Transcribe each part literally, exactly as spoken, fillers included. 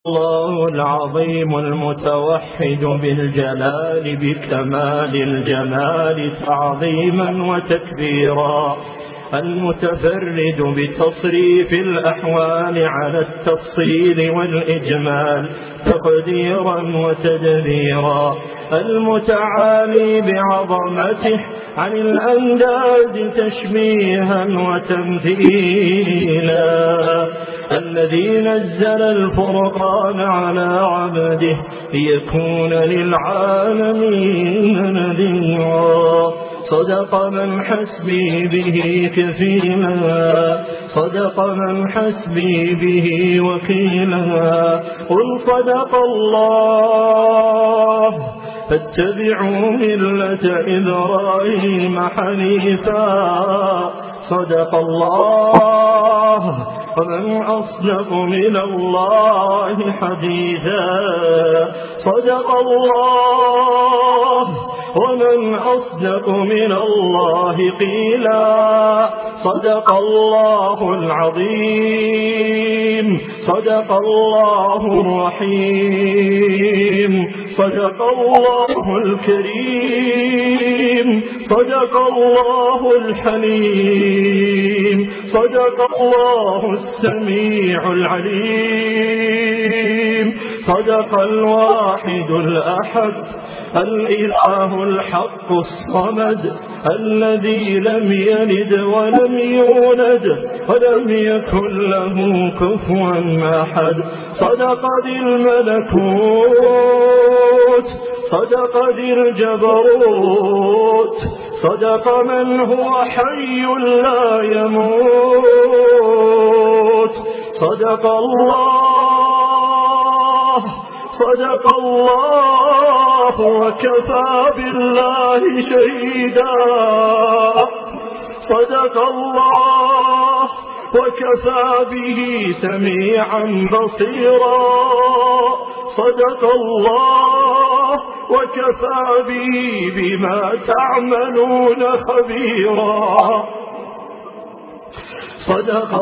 الله العظيم المتوحد بالجلال بكمال الجمال تعظيما وتكبيرا، المتفرد بتصريف الأحوال على التفصيل والإجمال تقديرا وتدبيرا، المتعالي بعظمته عن الأنداد تشبيها وتمثيلا، الذي نزل الفرقان على عبده ليكون للعالمين نذيرا، صدق من حسبي به كفيلا، صدق من حسبي به وكيلا، قل صدق الله فاتبعوا ملة إبراهيم حنيفا، صدق الله ومن أصدق من الله حديثا، صدق الله ومن أصدق من الله قيلا، صدق الله العظيم، صدق الله الرحيم، صدق الله الكريم، صدق الله الحليم، صدق الله السميع العليم، صدق الواحد الأحد الإله الحق الصمد الذي لم يلد ولم يولد ولم يكن له كفوا أحد، صدق ذي الملكوت، صدق ذي الجبروت، صدق من هو حي لا يموت، صدق الله، صدق الله وكفى بالله شهيدا، صدق الله وكفى به سميعا بصيرا، صدق الله وكفى به بما تعملون خبيرا، صدق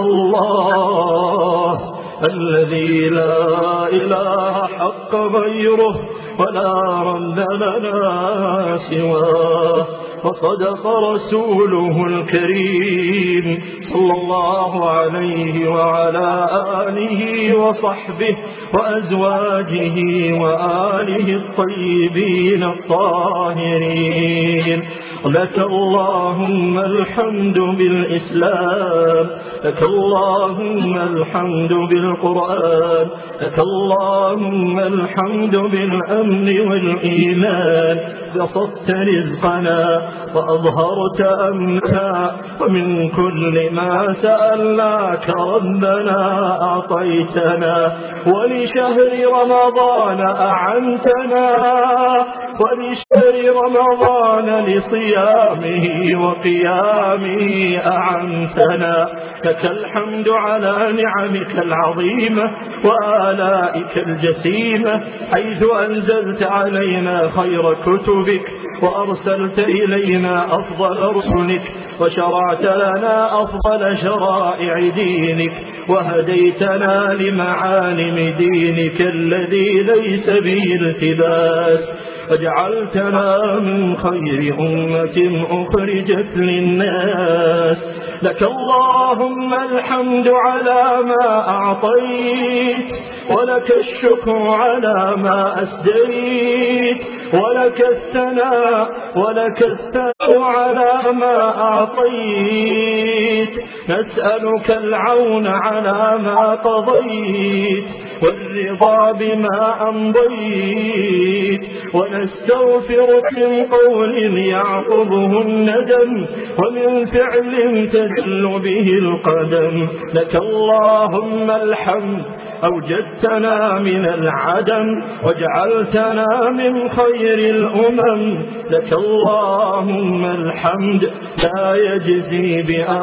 الله الذي لا إله حق غيره ولا رب لنا سواه، وصدق رسوله الكريم صلى الله عليه وعلى آله وصحبه وأزواجه وآله الطيبين الطاهرين، لك اللهم الحمد بالإسلام، لك اللهم الحمد بالقرآن، لك اللهم الحمد بالأمن والإيمان، بسطت رزقنا وأظهرت أمنا، ومن كل ما سألناك ربنا أعطيتنا، ولشهر رمضان أعنتنا، ولشهر رمضان لصيامه وقيامه أعنتنا، لك الحمد على نعمك العظيمة وآلائك الجسيمة، حيث أنزلت علينا خير كتبك وأرسلت إلينا أفضل رسلك، وشرعت لنا أفضل شرائع دينك، وهديتنا لمعالم دينك الذي ليس به التباس، وجعلتنا من خير أمة أخرجت للناس، لك اللهم الحمد على ما أعطيت، ولك الشكر على ما أسديت، ولك الثناء ولك الثناء على ما أعطيت، نسألك العون على ما قضيت، والرضا بما أمضيت، ونستغفرك من قول يعقبه الندم، ومن فعل تزل به القدم، لك اللهم الحمد أوجدتنا من العدم وجعلتنا من خير الأمم، لك اللهم الحمد لا يجزي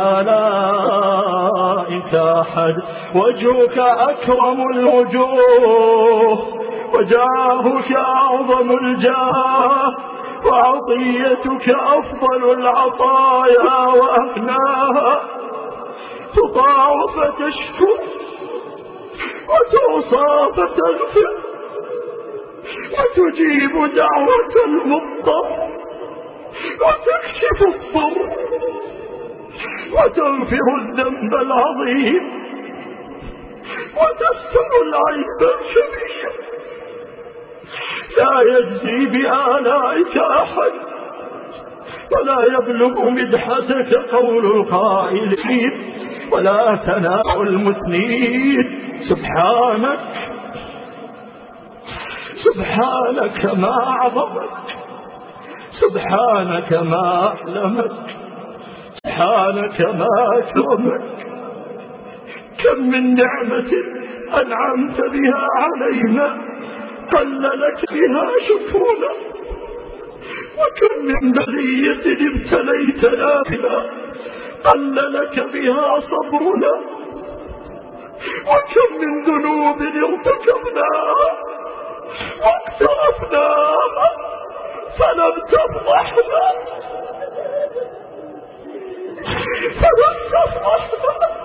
بآلائك أحد، وجهك أكرم الوجوه، وجاهك أعظم الجاه، وعطيتك أفضل العطايا وأغناها، تطاع فتشكر وتوصى فتغفر وتجيب دعوة المضطر وتكشف الضر وتغفر الذنب العظيم وتستر العيب الكبير. لا يجزي بآلائك أحد ولا يبلغ مدحتك قول القائلين ولا ثناء المثنين. سبحانك سبحانك ما أعظمك، سبحانك ما أعلمك، سبحانك ما أكرمك. كم من نعمة أنعمت بها علينا قل لك بها شكرنا، وكم من بلية ابتليتنا بها قل لك بها صبرنا، وكم من ذنوب ارتكبناها واقترفناها فلم تفضحنا فلم تفضحنا.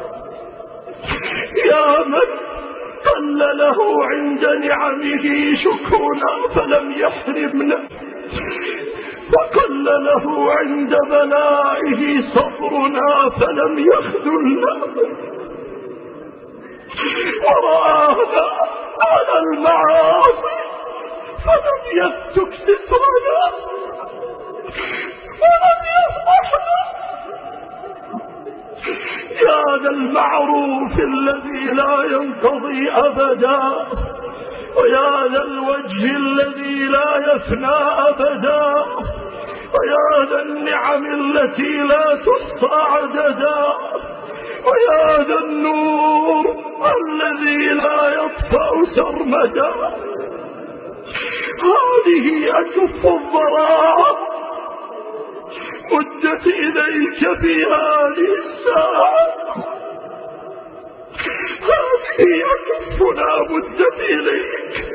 يا من قل له عند نعمه شكرنا فلم يحرمنا، وقل له عند بلائه صبرنا فلم يخذلنا، ورآنا على المعاصي فلم يفتك سترنا ولم يفضحنا. يا ذا المعروف الذي لا ينقضي أبدا، ويا ذا الوجه الذي لا يفنى أبدا، ويا ذا النعم التي لا تحصى عددا، ويا ذا النور الذي لا يطفأ سرمدا. هذه أكف الضراعة مدت إليك في هذه الساعة، هذه أكفنا مدت إليك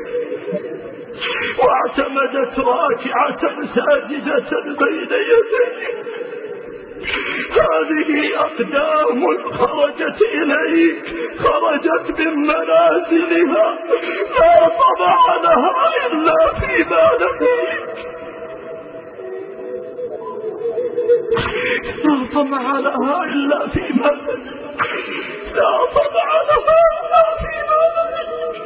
واعتمدت راكعة ساجدة بين يديك. هذه أقدام خرجت إليك، خرجت من منازلها لا طمع لها إلا فيما لديك، لا طمع لها إلا فيما لديك، لا طمع لها إلا فيما لديك.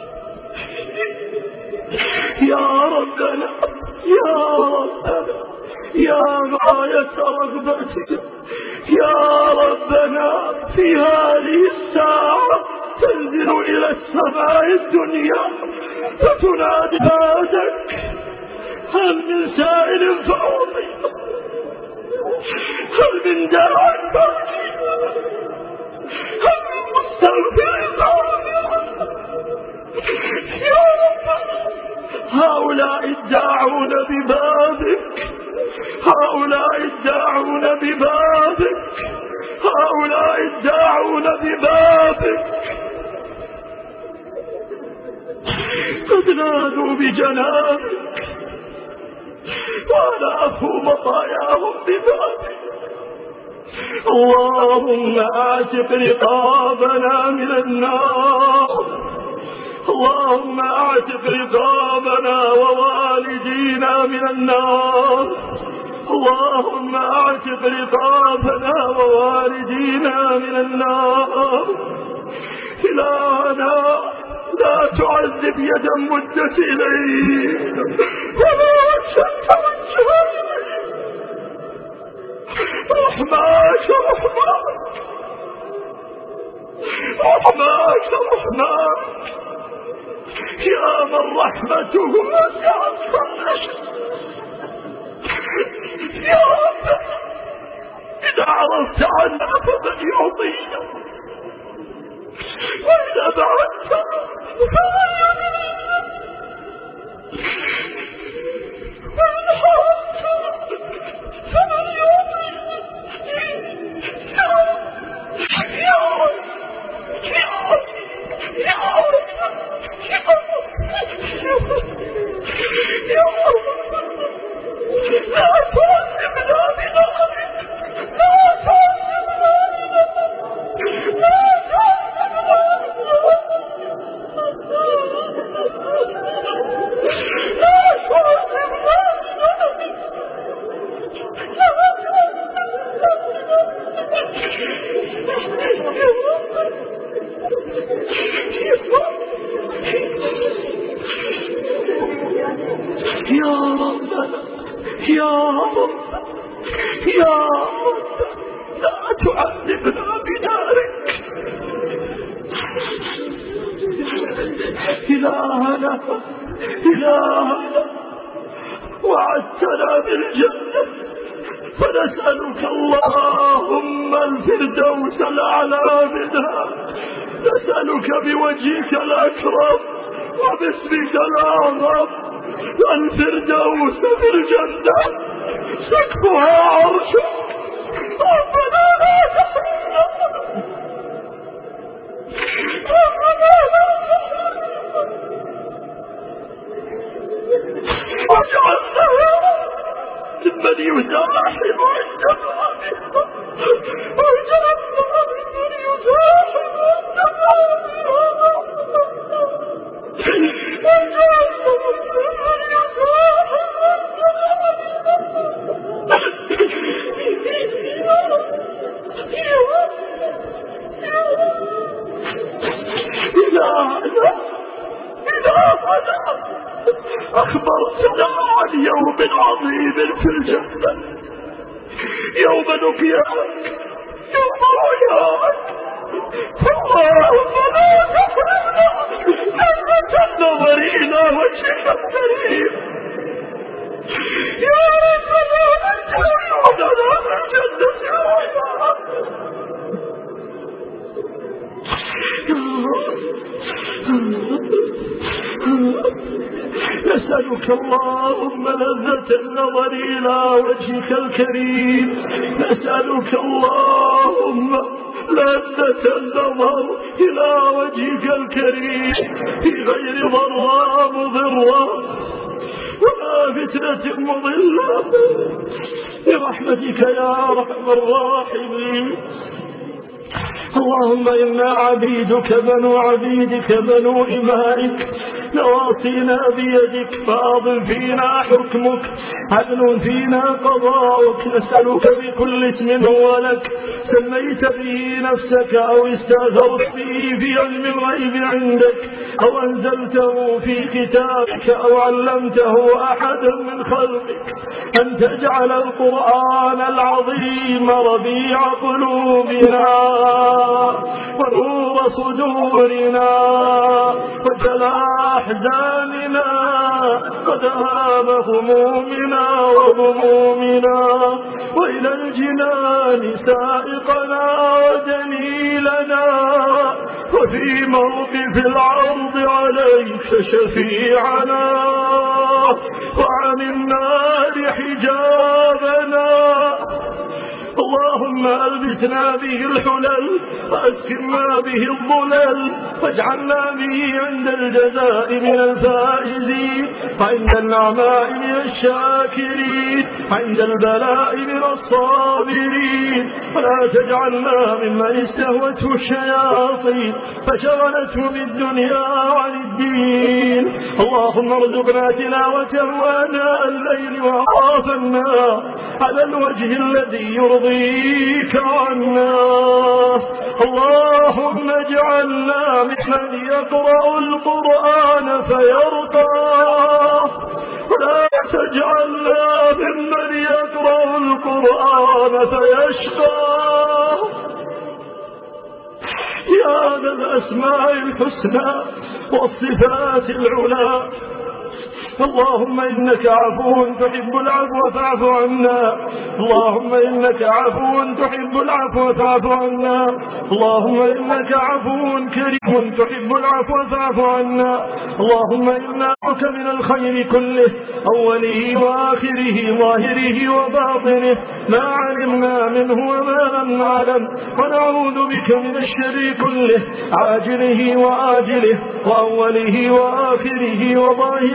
يا ربنا يا ربنا يا غاية رغبتك، يا ربنا في هذه الساعة تنزل إلى السماء الدنيا فتنادي نادك هل من سائل فأعطيه، هل من داع فأجيبه، هل من مستغفر فأغفره. يا ربنا هؤلاء الداعون ببابك، هؤلاء الداعون ببابك، هؤلاء الداعون ببابك قد نادوا بجنابك وألافوا مطاياهم ببابك. اللهم اعتق رقابنا من النار، اللهم اعتق رقابنا ووالدينا من النار، اللهم اعتق رقابنا ووالدينا من النار. إلهنا لا تعذب يدا مدت إليك ولا وجها توجه إليك. رحماك رحماك رحماك رحماك يا من رحمته وسعت كل شيء. يا رب إذا عرفت عنا فمن يعطينا، وإذا بعدت فمن يمنعنا، وإن حرمت فمن يعطينا. يا رب يا رب يا رب يا رب يا رب لا تعذبنا بنعمك، لا تعذبنا بنعمك، لا تعذبنا بنعمك. يا رب يا رب لا تعذبنا بنارك. إلهنا إلهنا وعدتنا بالجنة، فنسألك اللهم الفردوس الأعلى منها، نسألك بوجهك الأكرم وباسمك الأعظم الفردوس في الجنة سقفها عرشك. ربنا لا تحرمنا ربنا لا تحرمنا واجعلنا ممن يزاحم عند بابك، واجعلنا ممن يزاحم عند بابك، واجعلنا ممن يزاحم إلهنا إلهنا أخبرتنا عن يوم عظيم في الجنة، يوم نقياك، يوم رؤياك، اللهم لا تحرمنا جنة النظر إلى وجهك الكريم. يا ربنا اجعلنا في الجنة نسألك اللهم لذة النظر إلى وجهك الكريم، نسألك اللهم لذة النظر إلى وجهك الكريم في غير ضراء مضرة ولا فتنة مضلة برحمتك يا أرحم الراحمين. اللهم إنا عبيدك بنو عبيدك بنو إمائك، نواصينا بيدك، فاض فينا حكمك، عدل فينا قضاؤك. نسألك بكل اسم هو لك سميت به نفسك أو استأثرت به في علم الغيب عندك أو أنزلته في كتابك أو علمته أحدا من خلقك، أن تجعل القرآن العظيم ربيع قلوبنا ونور صدورنا وجلاء أحزاننا وذهاب همومنا وغمومنا، وإلى الجنان سائقنا ودليلنا، وفي موقف العرض عليك شفيعنا، وعن النار حجابنا. اللهم ألبسنا به الحلل وأسكننا به الظلل، واجعلنا به عند الجزاء من الفائزين، وعند النعماء من الشاكرين، وعند البلاء من الصابرين، ولا تجعلنا ممن استهوته الشياطين فشغلته بالدنيا عن الدين. اللهم ارزقنا تلاوته آناء الليل وأطراف النهار على الوجه الذي يرضي يرضيك عنا. اللهم اجعلنا ممن يقرأ القرآن فيرقى، ولا تجعلنا ممن يقرأ القرآن فيشقى. يا ذا الأسماء الحسنى والصفات العلى، اللهم إنك عفو تحب العفو فاعف عنا. اللهم إنك عفو تحب العفو فاعف عنا. اللهم إنك عفو كريم تحب العفو فاعف عنا. اللهم إنا نسألك من الخير كله أوله وآخره ظاهره وباطنه ما علمنا منه وما لم نعلم، ونعوذ بك من الشر كله عاجله وآجله وأوله وآخره وظاهره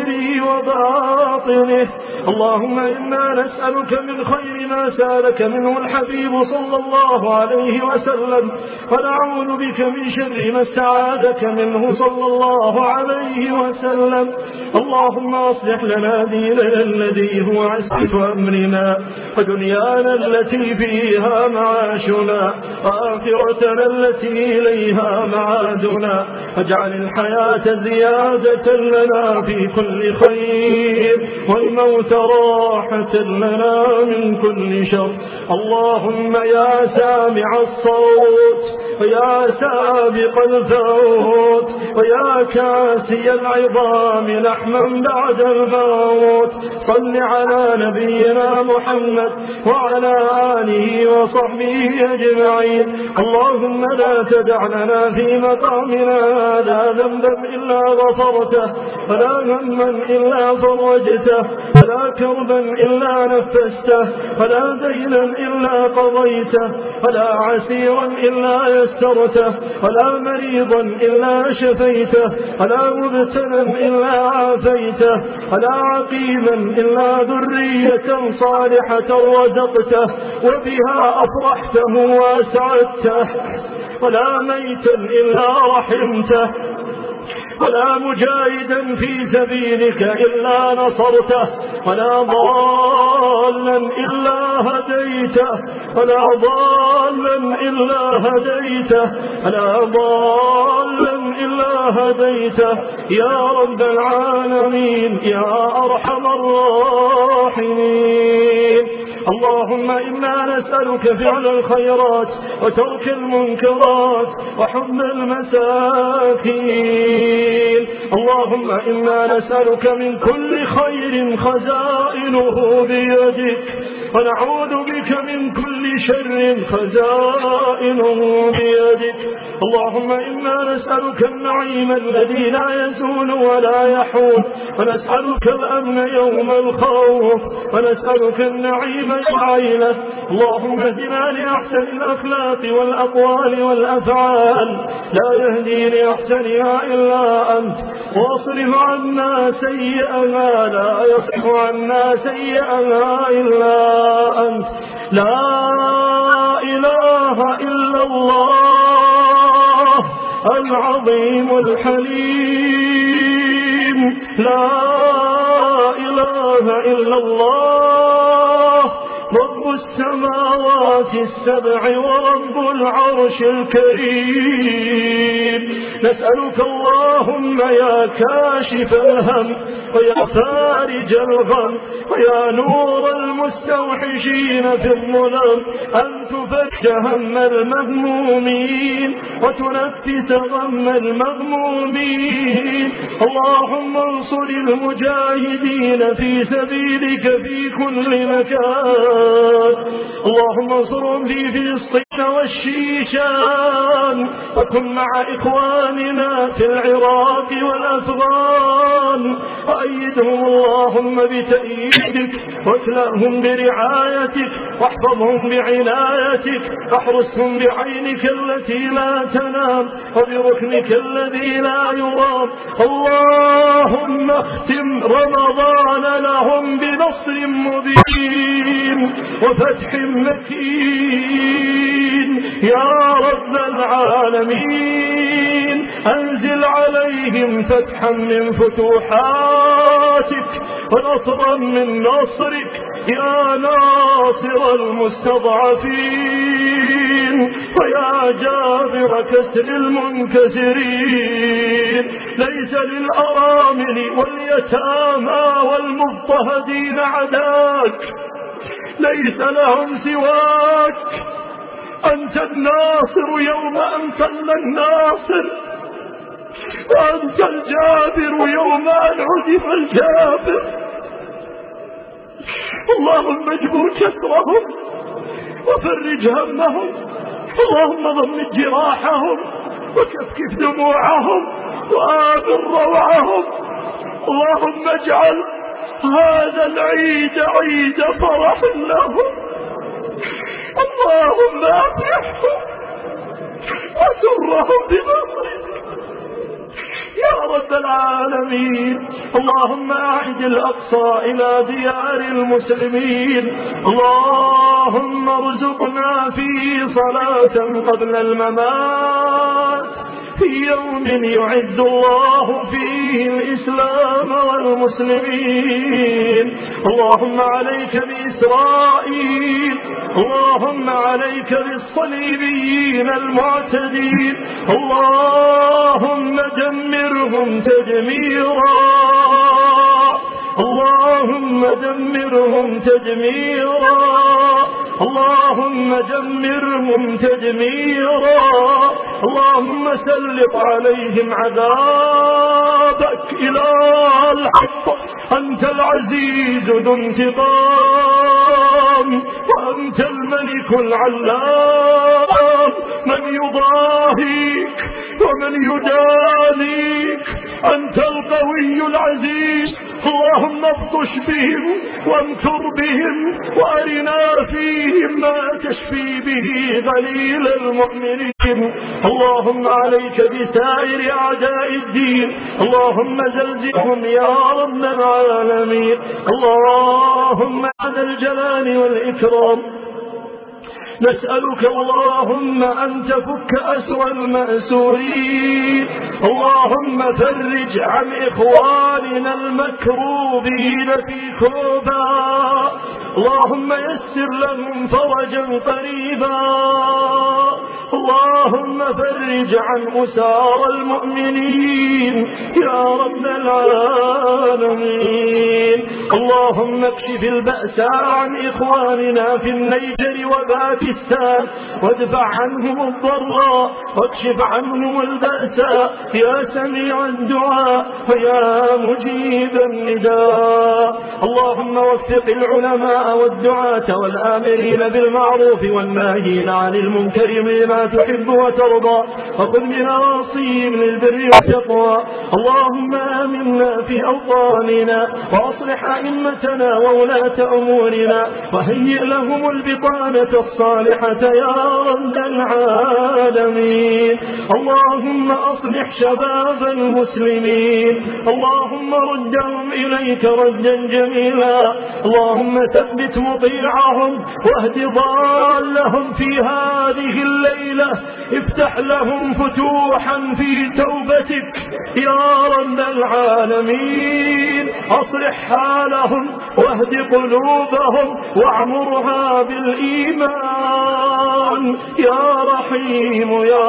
ظاهره وباطنه. اللهم إنا نسألك من خير ما سألك منه الحبيب صلى الله عليه وسلم، ونعوذ بك من شر ما استعاذك منه صلى الله عليه وسلم. اللهم أصلح لنا ديننا الذي هو عصمة أمرنا، ودنيانا التي فيها معاشنا، وآخرتنا التي إليها معادنا، واجعل الحياة زيادة لنا في كل خير، والموت راحة لنا من كل شر. اللهم يا سامع الصوت، ويا سابق الفوت، ويا كاسي العظام لحما بعد الموت، صل على نبينا محمد وعلى آله وصحبه أجمعين. اللهم لا تدع لنا في مقامنا هذا ذنبا إلا غفرته، ولا هما إلا فرجته، ولا كربا إلا نفسته، ولا دينا إلا قضيته، ولا عسيرا إلا يسرته، ولا مريضا إلا شفيته، ولا مبتلا إلا عافيته، ولا عقيما إلا ذرية صالحة رزقته وبها أفرحته وأسعدته، ولا ميتا إلا رحمته، ولا مجاهدا في سبيلك إلا نصرته، ولا ضالا إلا هديته، ولا ضالا إلا هديته، ولا ضالا إلا هديته يا رب العالمين يا أرحم الراحمين. اللهم إنا نسألك فعل الخيرات وترك المنكرات وحب المساكين. اللهم إنا نسألك من كل خير خزائنه بيدك، ونعوذ بك من كل شر خزائنه بيدك. اللهم إنا نسألك النعيم الذي لا يزول ولا يحول، ونسألك الأمن يوم الخوف، ونسألك النعيم العيلة. اللهم اهدنا لأحسن الأخلاق والأقوال والأفعال، لا يهدي لأحسنها إلا أنت، واصرف عنا سيئها، لا يصرف عنا سيئها إلا أنت. لا إله إلا الله العظيم الحليم، لا إله إلا الله رب السماوات السبع ورب العرش الكريم. نسألك اللهم يا كاشف الهم، ويا فارج الغم، ويا نور المستوحشين في الظلم، أن تفج هم المهمومين وتنفس غم المغمومين. اللهم انصر المجاهدين في سبيلك في كل مكان. اللهم انصرهم في فلسطين والشيشان، وكن مع إخواننا في العراق والأفغان، وأيدهم اللهم بتأييدك، واكلأهم برعايتك، واحفظهم بعنايتك، واحرسهم بعينك التي لا تنام، وبركنك الذي لا يرام. اللهم اختم رمضان لهم بنصر مبين وفتح مكين يا رب العالمين. أنزل عليهم فتحا من فتوحاتك، ونصرا من نصرك يا ناصر المستضعفين، ويا جابر كسر المنكسرين. ليس للأرامل واليتامى والمضطهدين عداك، ليس لهم سواك. أنت الناصر يوم أن طل الناصر، وأنت الجابر يوم أن عزف الجابر. اللهم اجبر كسرهم وفرج همهم، اللهم ضمن جراحهم وكفكف دموعهم وآمن روعهم. اللهم اجعل هذا العيد عيد فرح لهم. اللهم أفرحهم وسرهم بنصرك يا رب العالمين. اللهم أعد الأقصى إلى ديار المسلمين. اللهم ارزقنا فيه صلاة قبل الممات في يوم يعز الله فيه الإسلام والمسلمين. اللهم عليك بإسرائيل، اللهم عليك بالصليبيين المعتدين، اللهم دمرهم تدميرا، اللهم دمرهم تدميرا، اللهم دمرهم تدميرا. اللهم سلط عليهم عذابك إله الحق، أنت العزيز ذو انتقام، وأنت الملك العلام، من يضاهيك ومن يدانيك، أنت القوي العزيز. اللهم ابطش بهم وامكر بهم وأرنا فيهم ما تشفي به غليل المؤمنين. اللهم عليك بسائر أعداء الدين، اللهم زلزلهم يا رب العالمين. اللهم على الجلال والإكرام نسألك اللهم أن تفك أسر المأسورين. اللهم فرج عن إخواننا المكروبين في كوبا، اللهم يسر لهم فرجا قريبا. اللهم فرج عن أسار المؤمنين يا رب العالمين. اللهم اكشف البأساء عن إخواننا في النيجر وباكستان، وادفع عنهم الضراء، واكشف عنهم البأساء يا سميع الدعاء ويا مجيب النداء. اللهم وفق العلماء والدعاة والآمرين بالمعروف والناهين عن المنكر بما تحب وترضى، وخذ بنواصيهم للبر والتقوى. اللهم آمنا في أوطاننا، وأصلح أئمتنا وولاة أمورنا، وهيئ لهم البطانة الصالحة يا رب العالمين. اللهم أصلح شباب المسلمين، اللهم ردهم إليك ردا جميلا. اللهم ثبت مطيعهم واهد ضالهم في هذه الليلة، افتح لهم فتوحا في توبتك يا رب العالمين. أصلح حالهم واهد قلوبهم واعمرها بالإيمان يا رحيم يا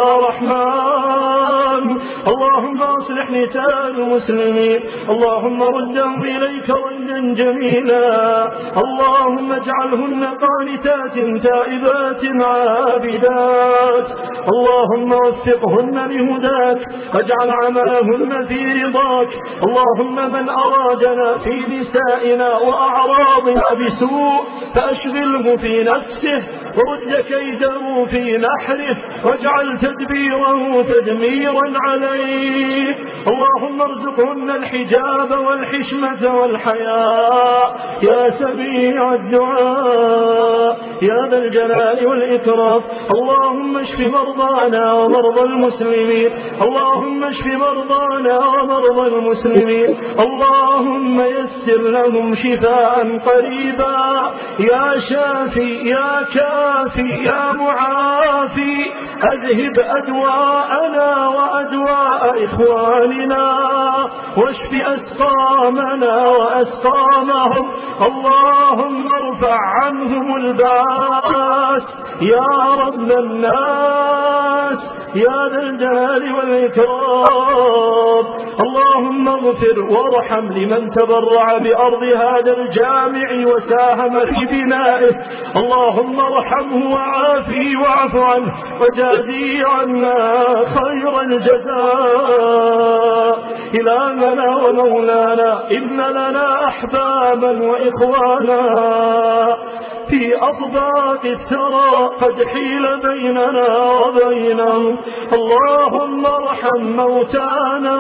رحمن. اللهم أصلح نساء المسلمين، اللهم ردهم إليك ردا جميلا. اللهم اجعلهن قانتات تائبات عابدات، اللهم وفقهن لهداك، واجعل عملهن في رضاك. اللهم من أرادنا في نسائنا وأعراضنا بسوء فأشغله في نفسه، ورد كيده في نحره، واجعل تدبيره تدميرا عليه. اللهم ارزقهن الحجاب والحشمة والحياء يا سميع الدعاء يا ذا الجلال والإكرام. اللهم اشف مرضانا ومرضى المسلمين، اللهم اشف مرضانا ومرضى المسلمين. اللهم يسر لهم شفاء قريبا يا شافي يا كافي يا معافي. أذهب أدواءنا وأدواء إخواننا، واشف أسقامنا وأسقامهم. اللهم ارفع عنهم الباس يا رب الناس يا ذا الجلال والإكرام. اللهم اغفر وارحم لمن تبرع بأرض هذا الجامع وساهم في بنائه. اللهم ارحمه وعافه واعف عنه وجازي عنا خير الجزاء. إلهنا ومولانا إن لنا أحبابا وإخوانا في أطباق الثرى قد حيل بيننا وبينهم. اللهم ارحم موتانا،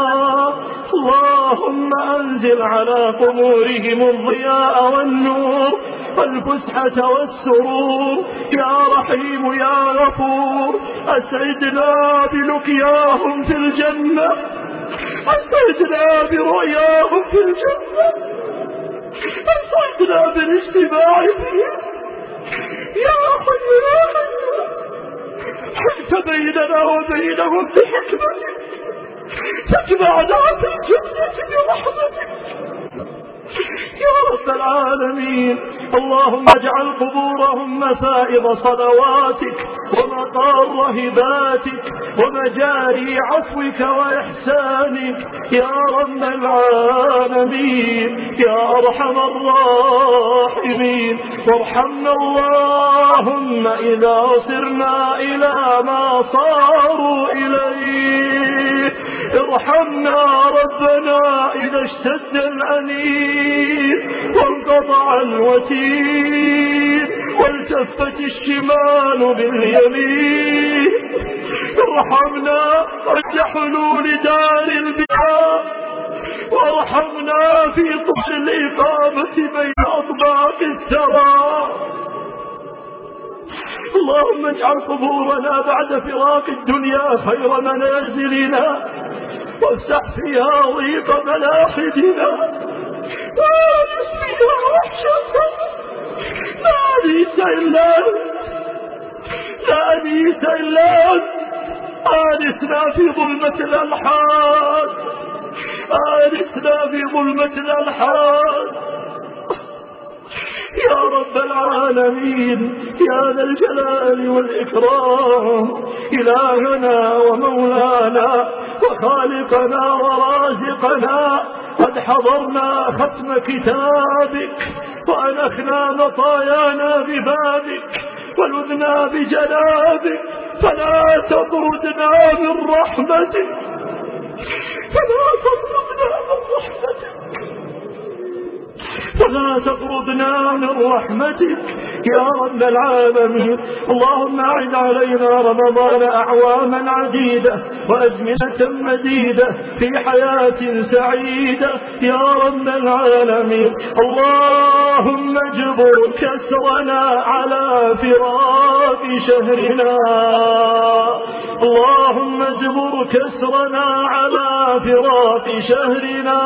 اللهم أنزل على قبورهم الضياء والنور والفسحة والسرور يا رحيم يا غفور. أسعدنا بلقياهم في الجنة أسعدنا برؤياهم في الجنة، أسعدنا بالاجتماع فيها يا حي يا قيوم. حلت بيننا وبينهم بحكمتك، تجمعنا في الجنة برحمتك يا رب العالمين. اللهم اجعل قبورهم مسائض صلواتك ومقار هباتك ومجاري عفوك وإحسانك يا رب العالمين يا أرحم الراحمين. وارحمنا اللهم إذا صرنا إلى ما صاروا إليه، ارحمنا ربنا إذا اشتد الأنين وانقطع الوتين والتفت الشمال باليمين، ارحمنا عند حلول دار البيعاء، وارحمنا في طول الإقامة بين أطباق الثرى. اللهم اجعل قبورنا بعد فراق الدنيا خير منازلنا، وافسح فيها ضيق ملاحدنا، وانس فيها وحشتنا، لا أنيس إلا أنت، لا أنيس إلا أنت. آنسنا في ظلمة الألحاد، آنسنا في ظلمة الألحاد يا رب العالمين يا ذا الجلال والإكرام. إلهنا ومولانا وخالقنا ورازقنا، قد حضرنا ختم كتابك وأنخنا مطايانا ببابك ولذنا بجنابك، فلا تطردنا من رحمتك، فلا تطردنا من رحمتك، فلا تطردنا من رحمتك يا رب العالمين. اللهم أعد علينا رمضان أعواما عديدة وأزمنة مديدة في حياة سعيدة يا رب العالمين. اللهم اجبر كسرنا على فراق شهرنا، اللهم اجبر كسرنا على فراق شهرنا.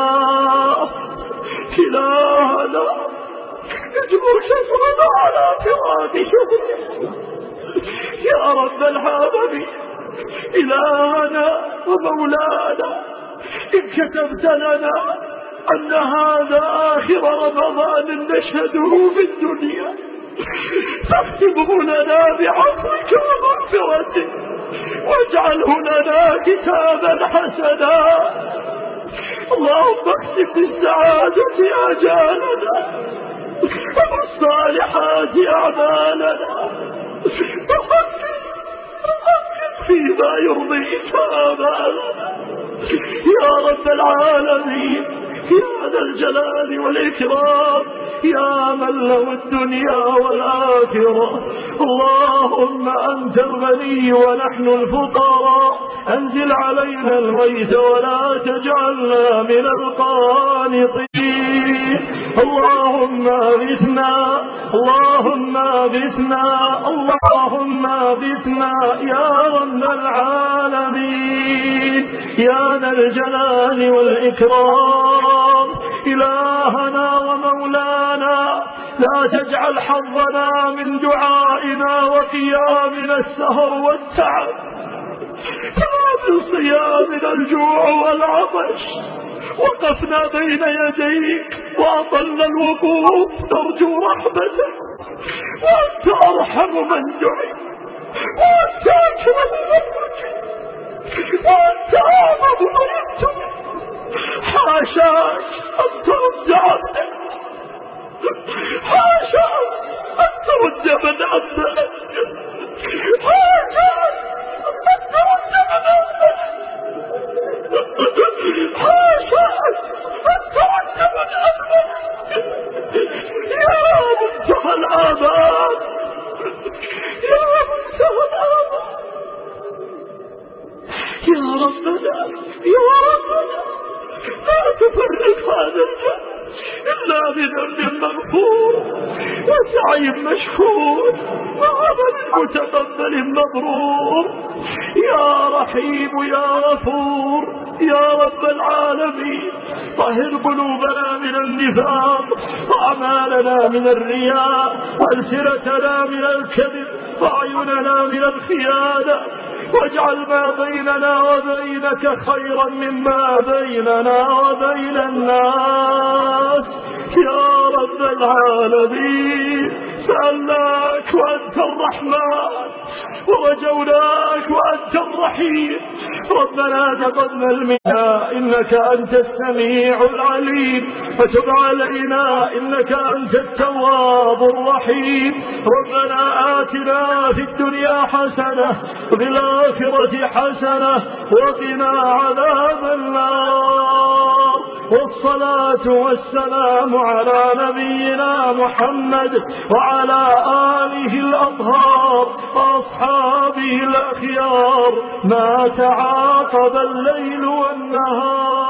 إلهنا اجبر كسرنا على فراق شهرنا يا رب العالمين. إلهنا ومولانا إن كتبت لنا أن هذا آخر رمضان نشهده في الدنيا، فاختمه لنا بعفوك ومغفرتك، واجعله لنا كتابا حسنا. اللهم اختم بالسعادة آجالنا وبالصالحات أعمالنا، وحقق فيما يرضيك آمالنا يا رب العالمين يا ذا الجلال والإكرام يا من له الدنيا والآخرة. اللهم أنت الغني ونحن الفقراء، أنزل علينا الغيث ولا تجعلنا من القانطين. اللهم اغثنا، اللهم اغثنا، اللهم اغثنا يا رب العالمين يا ذا الجلال والإكرام. إلهنا ومولانا لا تجعل حظنا من دعائنا وقيامنا السهر والتعب، ولا من صيامنا الجوع والعطش. وقفنا بين يديك وأطلنا الوقوف نرجو رحمتك، وأنت أرحم من دعي، وأنت أكرم من رجل، وأنت أعظم من ابتلي. حاشاك أن ترد عبدك، حاشاك أن ترد من عبدك، حاشاك أن ترد من عبدك، حاشاك أن ترد من عبدك يا منتهى الآباد، يا منتهى الآباد يا ربنا يا ربنا. لا تفرق هذا الجنة إلا بذنب مغفور وسعي مشكور وعمل متقبل مبرور. يا رحيم يا غفور يا رب العالمين طهر قلوبنا من النفاق وأعمالنا من الرياء وألسنتنا من الكذب وأعيننا من الخيانة واجعل ما بيننا وبينك خيرا مما بيننا وبين الناس يا رب العالمين. سألناك وأنت الرحمن ورجوناك وأنت الرحيم. ربنا تقبل منا إنك أنت السميع العليم وتب علينا إنك أنت التواب الرحيم. ربنا آتنا في الدنيا حسنة وفي الآخرة حسنة وقنا عذاب النار. والصلاة والسلام على نبينا محمد وعلى آله الأطهار وأصحابه الأخيار ما تعاقب الليل والنهار.